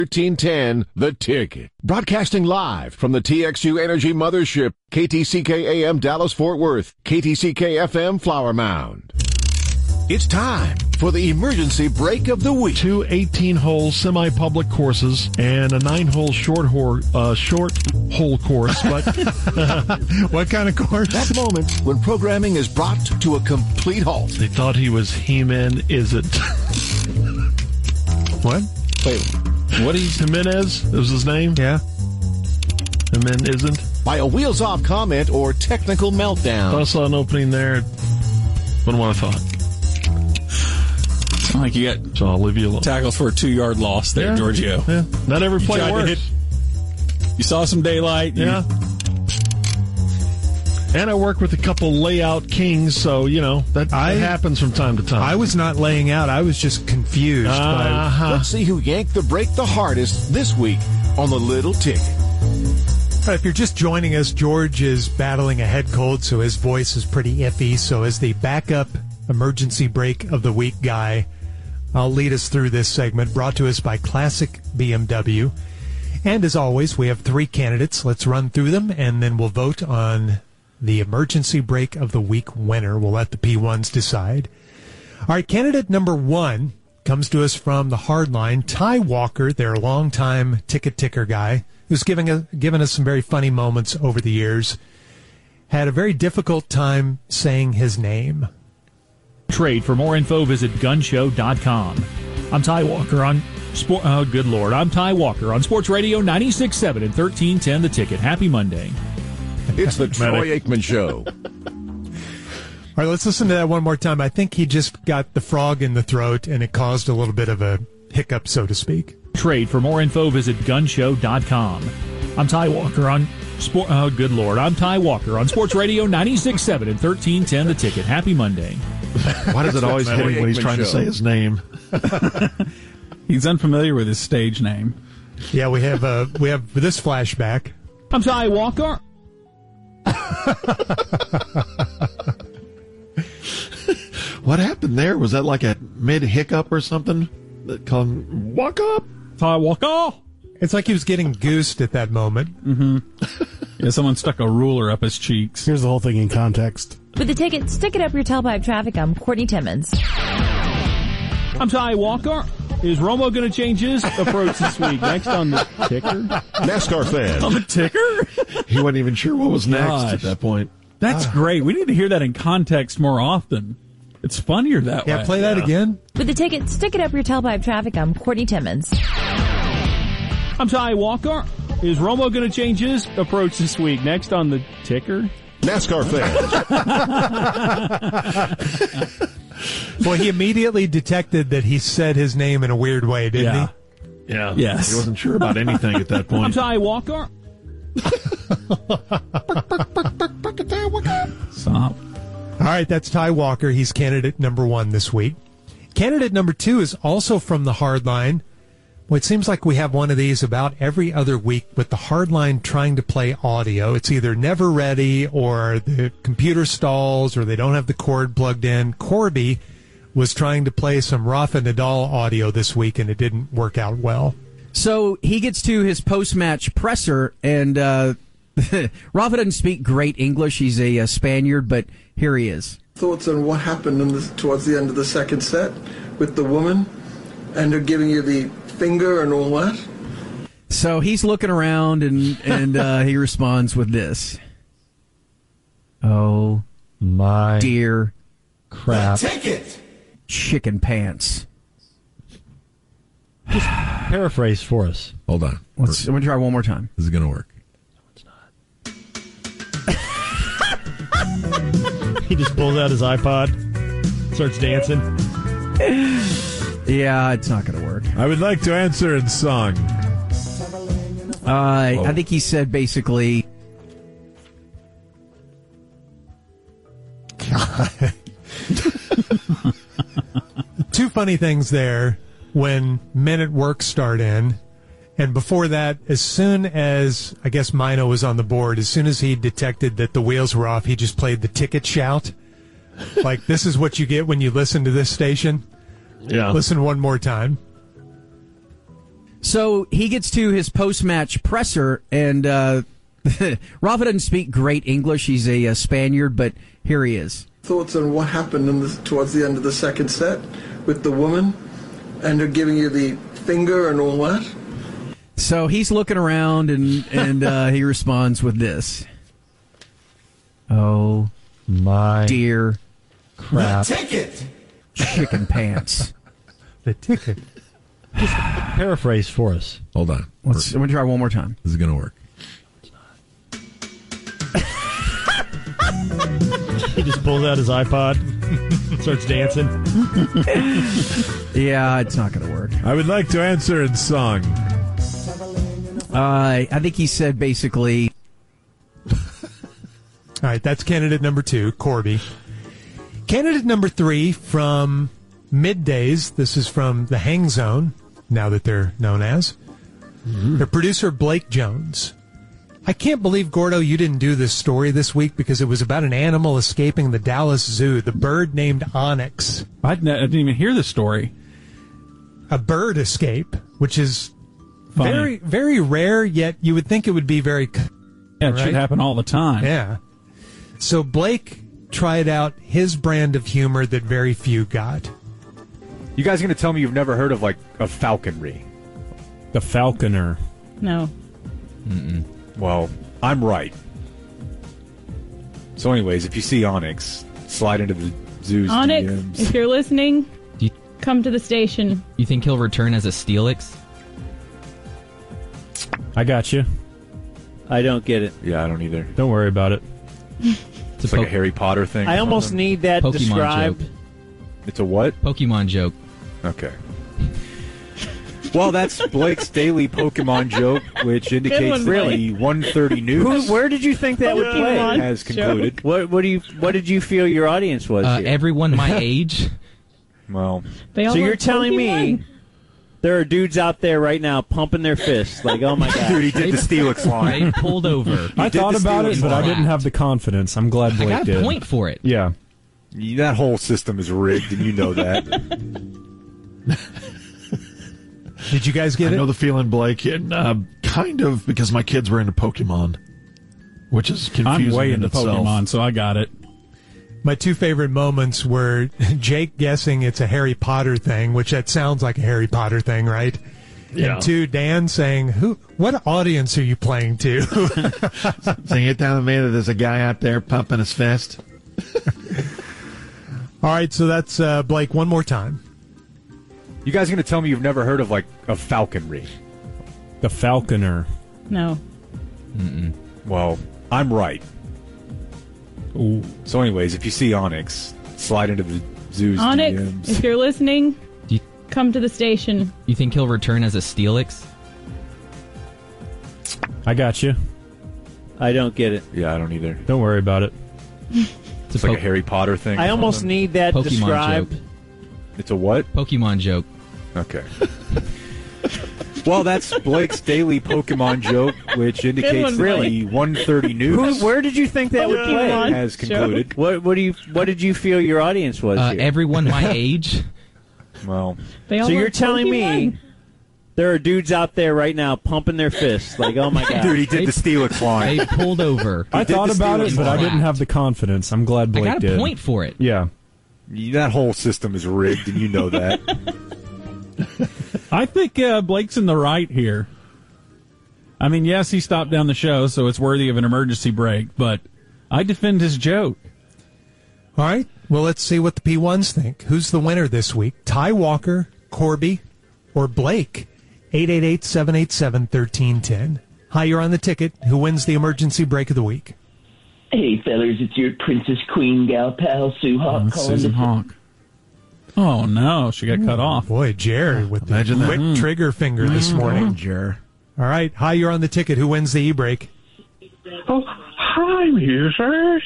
1310 The Ticket. Broadcasting live from the TXU Energy Mothership, KTCK AM Dallas-Fort Worth, KTCK FM Flower Mound. It's time for the emergency break of the week. 2 18-hole semi-public courses and a 9-hole short hole course. But what kind of course? That moment when programming is brought to a complete halt. They thought he was He-Man, isn't. What? Wait, what is Jimenez? Was his name? Yeah. He-Man isn't? By a wheels-off comment or technical meltdown. I saw an opening there. Wasn't what I thought. Like you got So I'll leave you alone. tackles for a 2-yard loss there, Giorgio. Yeah. Not every play works. You saw some daylight. Yeah. And I work with a couple layout kings, so, that happens from time to time. I was not laying out. I was just confused. Let's see who yanked the break the hardest this week on the Little Ticket. All right, if you're just joining us, George is battling a head cold, so his voice is pretty iffy. So as the backup emergency break of the week guy, I'll lead us through this segment, brought to us by Classic BMW. And as always, we have 3 candidates. Let's run through them, and then we'll vote on the emergency break of the week winner. We'll let the P1s decide. All right, candidate number 1 comes to us from the Hardline. Ty Walker, their longtime ticket ticker guy, who's given us some very funny moments over the years, had a very difficult time saying his name. Trade. For more info, visit gunshow.com. I'm Ty Walker on I'm Ty Walker on Sports Radio 96.7 and 1310 The Ticket. Happy Monday. It's the Troy Aikman Show. All right, let's listen to that one more time. I think he just got the frog in the throat, and it caused a little bit of a hiccup, so to speak. Trade. For more info, visit gunshow.com. I'm Ty Walker on I'm Ty Walker on Sports Radio 96.7 and 1310 The Ticket. Happy Monday. Why does it always hit him when he's trying to say his name? He's unfamiliar with his stage name. Yeah, we have this flashback. I'm Ty Walker. What happened there? Was that like a mid-hiccup or something? That called him, walk up? Ty Walker. It's like he was getting goosed at that moment. Mm-hmm. Yeah, someone stuck a ruler up his cheeks. Here's the whole thing in context. With the Ticket, stick it up your tailpipe traffic. I'm Courtney Timmons. I'm Ty Walker. Is Romo going to change his approach this week? Next on the ticker? NASCAR fan. On the ticker? He wasn't even sure what was next at that point. That's great. We need to hear that in context more often. It's funnier that way. Yeah, play that again. With the Ticket, stick it up your tailpipe traffic. I'm Courtney Timmons. I'm Ty Walker. Is Romo going to change his approach this week? Next on the ticker? NASCAR fan. Well, he immediately detected that he said his name in a weird way, didn't he? Yeah. Yes. He wasn't sure about anything at that point. I'm Ty Walker. Stop. All right, that's Ty Walker. He's candidate number 1 this week. Candidate number 2 is also from the Hardline. Well, it seems like we have one of these about every other week with the Hardline trying to play audio. It's either never ready or the computer stalls or they don't have the cord plugged in. Corby was trying to play some Rafa Nadal audio this week, and it didn't work out well. So he gets to his post-match presser, and Rafa doesn't speak great English. He's a Spaniard, but here he is. Thoughts on what happened towards the end of the second set with the woman and her giving you the finger and all that? So he's looking around, and he responds with this. Oh, My dear crap. Take it! chicken pants. Paraphrase for us. Hold on. I'm going to try one more time. This is going to work. He just pulls out his iPod, starts dancing. Yeah, it's not going to work. I would like to answer in song. I think he said basically... Two funny things there when Men at Work start in. And before that, as soon as, I guess Mino was on the board, as soon as he detected that the wheels were off, he just played the ticket shout. Like, this is what you get when you listen to this station. Yeah. Listen one more time. So he gets to his post-match presser, and Rafa doesn't speak great English. He's a Spaniard, but here he is. Thoughts on what happened towards the end of the second set with the woman and her giving you the finger and all that? So he's looking around, and he responds with this. Oh, My dear crap. Ticket! chicken pants. The ticket. Paraphrase for us. Hold on. I'm going to try one more time. This is going to work. He just pulls out his iPod, starts dancing. Yeah, it's not going to work. I would like to answer in song. I think he said basically... All right, that's candidate number 2, Corby. Candidate number 3 from Middays. This is from the Hang Zone, now that they're known as. Their producer, Blake Jones. I can't believe, Gordo, you didn't do this story this week because it was about an animal escaping the Dallas Zoo, the bird named Onyx. I didn't even hear the story. A bird escape, which is Funny. very, very rare, yet you would think it would be very... Yeah, it should happen all the time. Yeah. So Blake tried out his brand of humor that very few got. You guys going to tell me you've never heard of, like, a falconry? The Falconer. No. Mm-mm. Well, I'm right. So anyways, if you see Onyx, slide into the zoo's Onyx, DMs. if you're listening, come to the station. You think he'll return as a Steelix? I got you. I don't get it. Yeah, I don't either. Don't worry about it. It's like a Harry Potter thing. I almost need that Pokemon described. joke. It's a what? Pokemon joke. Okay. Well, that's Blake's daily Pokemon joke, which indicates that the 1:30 news. Where did you think that would play? Has concluded. What did you feel your audience was? Here? Everyone my age. Well, so you're telling me there are dudes out there right now pumping their fists like, oh my god, dude, he did the Steelix line. They pulled over. I thought about it, but I didn't have the confidence. I'm glad Blake I got a did. point for it. Yeah. That whole system is rigged, and you know that. Did you guys get I it? know the feeling, Blake, and kind of because my kids were into Pokemon, which is confusing I'm way in into itself. Pokemon, so I got it. My two favorite moments were Jake guessing it's a Harry Potter thing, which that sounds like a Harry Potter thing, right? Yeah. And two, Dan saying, what audience are you playing to? Saying it down to me that there's a guy out there pumping his fist. All right, so that's Blake one more time. You guys going to tell me you've never heard of, like, a falconry? The Falconer. No. Mm-mm. Well, I'm right. Ooh. So anyways, if you see Onyx, slide into the zoo's Onyx, DMs. if you're listening, come to the station. You think he'll return as a Steelix? I got you. I don't get it. Yeah, I don't either. Don't worry about it. It's like a Harry Potter thing. I almost need that Pokemon described. joke. It's a what? Pokemon joke. Okay. Well, that's Blake's daily Pokemon joke, which indicates that the 1:30 news. Where did you think that would play? Has concluded. What did you feel your audience was here? Everyone my age. Well, so you're telling me there are dudes out there right now pumping their fists like, oh my god, dude, he did the Steelix line. They pulled over. I thought about it, but I didn't have the confidence. I'm glad Blake I got a did. point for it. Yeah. That whole system is rigged, and you know that. I think Blake's in the right here. I mean, yes, he stopped down the show, so it's worthy of an emergency break, but I defend his joke. All right, well, let's see what the P1s think. Who's the winner this week? Ty Walker, Corby, or Blake? 888-787-1310. Hi, you're on the ticket. Who wins the emergency break of the week? Hey, fellas, it's your Princess Queen gal pal, Sue Hawk. Susan Hawk. Oh, no, she got cut off. Boy, Jerry with the quick trigger finger this morning. Jerry. All right, hi, you're on the ticket. Who wins the e-break? Oh, hi, users.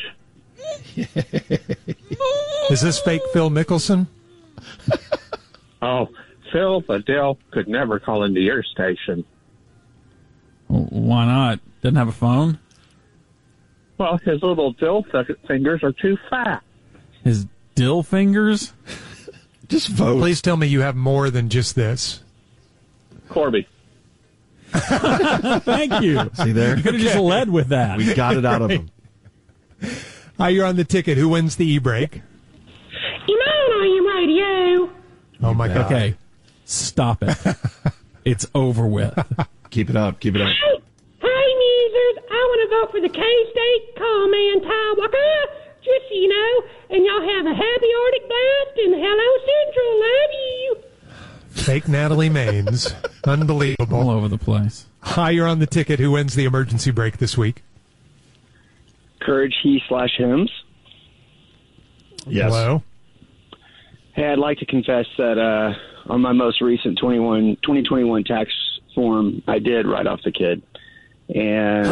Is this fake Phil Mickelson? Oh, Phil Bedell could never call into your station. Why not? Doesn't have a phone? Well, his little dill fingers are too fat. His dill fingers? Just vote. Please tell me you have more than just this. Corby. Thank you. See there? You could have just led with that. We got it out of him. Hi, you're on the ticket. Who wins the e-break? on radio. Oh, my God. Okay. Stop it. It's over with. Keep it up. Keep it up. Hey, musers, I want to vote for the K-State call man, Ty Walker. Just so you know, and y'all have a happy Arctic blast and hello, Central. Love you. Fake Natalie Maines. Unbelievable. All over the place. Hi, you're on the ticket. Who wins the emergency break this week? Courage he/hims. Yes. Hello? Hey, I'd like to confess that on my most recent 2021 tax form, I did write off the kid. And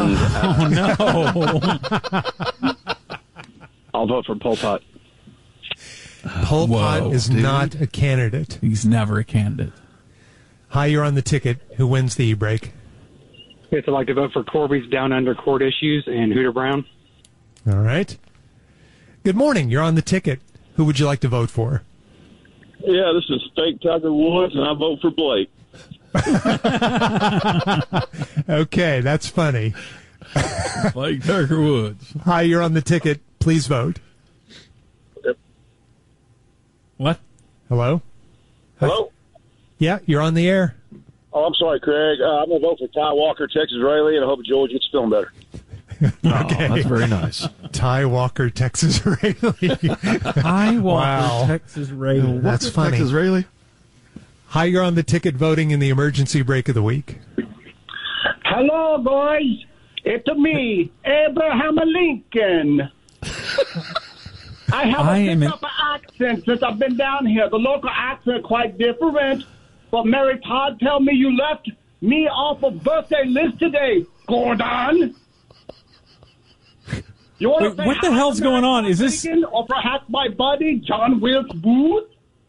no. I'll vote for Pol Pot. Pol Pot is not a candidate. He's never a candidate. Hi, you're on the ticket. Who wins the e-break? Yes, I'd like to vote for Corby's Down Under Court Issues and Hooter Brown. All right. Good morning. You're on the ticket. Who would you like to vote for? Yeah, this is fake Tiger Woods, and I vote for Blake. Okay, that's funny. Like Tiger Woods. Hi, you're on the ticket. Please vote. Yep. What? Hello? Hello? Yeah, you're on the air. Oh, I'm sorry, Craig. I'm going to vote for Ty Walker, Texas Rayleigh, and I hope George gets feeling better. Okay. Oh, that's very nice. Ty Walker, Texas Rayleigh. Ty Walker, Wow. Texas Rayleigh. That's funny. Texas Rayleigh. Hi, you're on the ticket voting in the emergency break of the week. Hello, boys. It's me, Abraham Lincoln. I have picked up an accent since I've been down here. The local accent quite different. But Mary Todd tell me you left me off a birthday list today, Gordon. You want to say what the hell's going on? Is this... Or perhaps my buddy, John Wilkes Booth?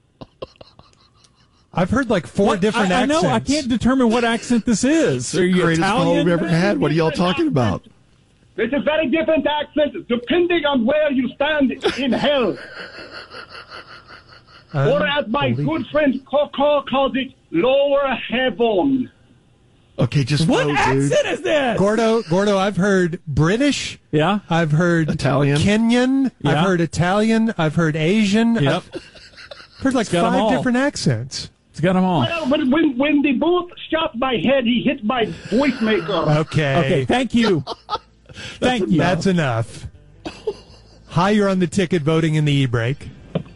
I've heard like four different accents. I know. I can't determine what accent this is. Are you Greatest call Italian? we've ever had. What are y'all talking about? It's a very different accent depending on where you stand in hell. Or as my good friend Coco calls it, lower heaven. Okay, just what vote, accent dude. is this? Gordo, I've heard British. Yeah. I've heard Italian. Kenyan. Yeah. I've heard Italian. I've heard Asian. Yep. I've heard like It's got 'em 5 all. different accents. It's got them all. Well, when the booth shot my head, he hit my voice maker. Okay. Okay, thank you. Thank you. That's enough. Hi, you're on the ticket voting in the e-break.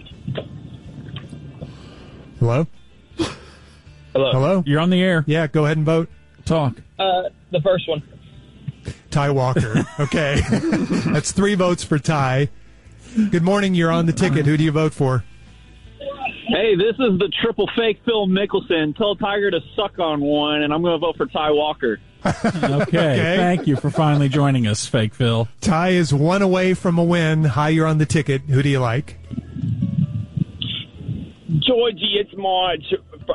Hello? Hello? You're on the air. Yeah, go ahead and vote. Talk. The first one. Ty Walker. Okay. That's 3 votes for Ty. Good morning. You're on the ticket. Who do you vote for? Hey, this is the triple fake Phil Mickelson. Tell Tiger to suck on one, and I'm going to vote for Ty Walker. Okay. Thank you for finally joining us, Fake Phil. Ty is 1 away from a win. Hi, you're on the ticket. Who do you like? Georgie, it's Marge.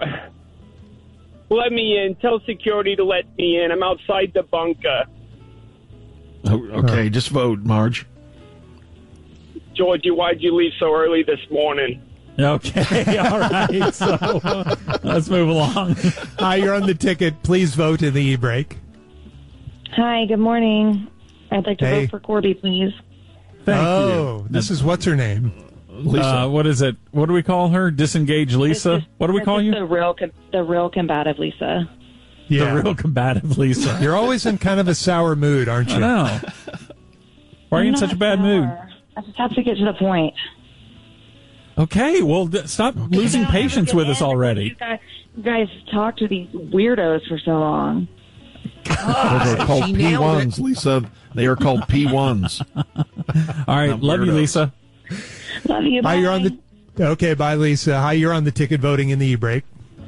Let me in. Tell security to let me in. I'm outside the bunker. Oh, okay, just vote, Marge. Georgie, why'd you leave so early this morning? Okay, all right. So let's move along. Hi, you're on the ticket. Please vote in the e-break. Hi, good morning. I'd like to Hey. vote for Corby, please. Thank you. This is what's her name? Lisa. What is it? What do we call her? Disengaged Lisa? What do we call you? The real combative Lisa. Yeah. The real combative Lisa. You're always in kind of a sour mood, aren't you? I know. Why are you in such a bad mood? I just have to get to the point. Okay, well, stop losing patience with us already. You guys talk to these weirdos for so long. Those are called P1s, Lisa. They are called P1s. All right, love you, Lisa. Love you. Hi, Bye. you're on the. Okay, bye, Lisa. Hi, you're on the ticket voting in the e-break.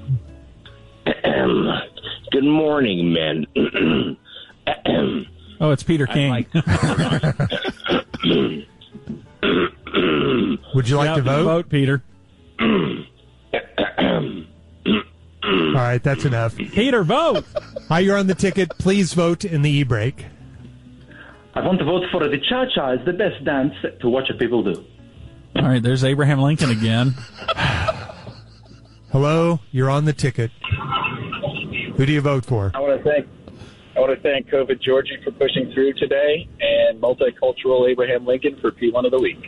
Good morning, men. Oh, it's Peter King. Would you like to vote? Vote, Peter. All right, that's enough. Peter, vote. Hi, you're on the ticket. Please vote in the e-break. I want to vote for the cha-cha. It's the best dance to watch people do. All right, there's Abraham Lincoln again. Hello, you're on the ticket. Who do you vote for? I want want to thank COVID Georgie for pushing through today, and multicultural Abraham Lincoln for P1 of the week.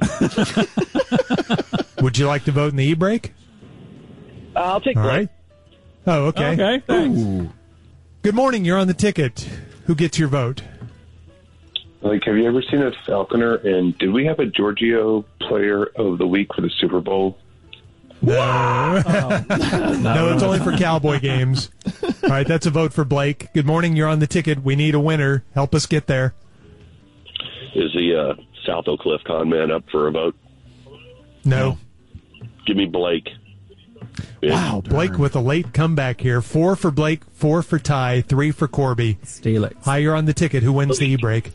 Would you like to vote in the e-break? I'll take All Blake. right. Oh, okay. Okay, thanks. Ooh. Good morning. You're on the ticket. Who gets your vote? Like, have you ever seen a Falconer? And did we have a Giorgio player of the week for the Super Bowl? No. No, it's only for Cowboy games. All right, that's a vote for Blake. Good morning. You're on the ticket. We need a winner. Help us get there. Is the South Oak Cliff con man up for a vote? No. Give me Blake. Wow, Blake with a late comeback here. 4 for Blake, 4 for Ty, 3 for Corby. Steelix. Hi, you're on the ticket. Who wins the e-break?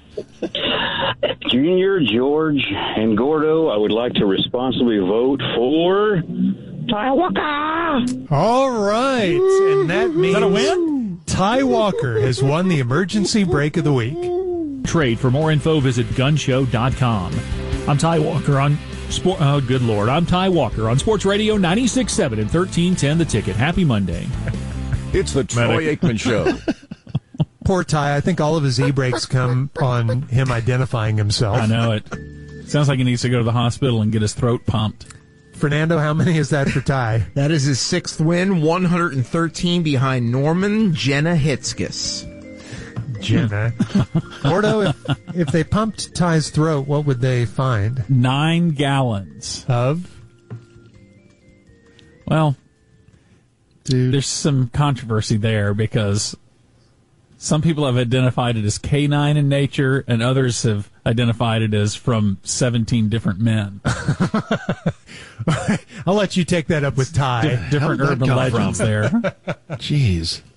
Junior, George, and Gordo, I would like to responsibly vote for Ty Walker. All right, and that means that a win? Ty Walker has won the emergency break of the week. Trade. For more info, visit gunshow.com. I'm Ty Walker on Sport. Oh, good Lord. I'm Ty Walker on Sports Radio 96.7 and 1310 The Ticket. Happy Monday. It's the Troy Aikman Show. Poor Ty. I think all of his e-breaks come on him identifying himself. I know it. Sounds like he needs to go to the hospital and get his throat pumped. Fernando, how many is that for Ty? That is his 6th win, 113 behind Norman Jenna Hitzkis. Jenna. Gordo, if they pumped Ty's throat, what would they find? 9 gallons. Of? Well, there's some controversy there because some people have identified it as canine in nature, and others have identified it as from 17 different men. I'll let you take that up with Ty. Different urban legends there. Jeez.